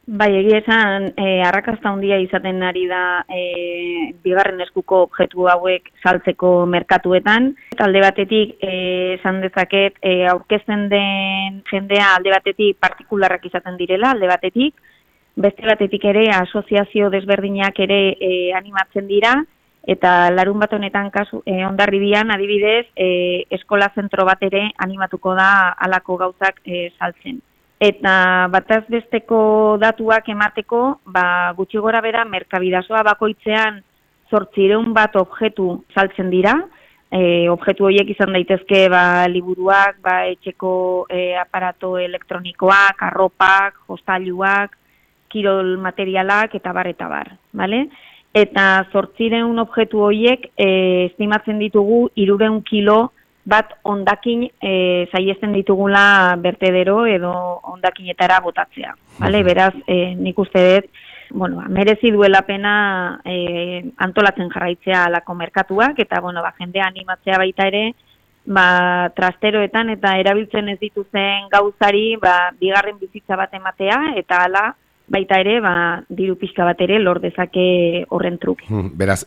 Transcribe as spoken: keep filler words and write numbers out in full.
Bai, egia esan, e, arrakasta handia izaten ari da e, bigarren eskuko objektu hauek saltzeko merkatuetan. Alde batetik, e, esan dezaket, e, aurkezten den jendea alde batetik partikularrak izaten direla, alde batetik, beste batetik ere asoziazio desberdinak ere e, animatzen dira, eta larun bat honetan kasu, e, Hondarribian adibidez, e, eskola zentro bat ere animatuko da halako gauzak e, saltzen. Eta bataz besteko datuak emateko, ba, gutxi gora bera, merkabidasoa bakoitzean zortzireun bat objektu saltzen dira. E, objektu horiek izan daitezke ba, liburuak, ba, etxeko e, aparato elektronikoak, arropak, hostailuak, kirol materialak eta bar eta bar. Vale? Eta zortzireun objektu horiek e, estimatzen ditugu hirurehun kilo bat hondakin e, saiesten ditugula bertedero edo hondakinetara botatzea. Vale? Beraz, e, nik uste dut, bueno, merezi duela pena e, antolatzen jarraitzea alako merkatuak, eta bueno, ba, jendea animatzea baita ere, ba, trasteroetan eta erabiltzen ez dituzen gauzari ba, bigarren bizitza bat ematea, eta hala, baita ere, ba, diru pixka bat ere lor dezake horren truke. Beraz,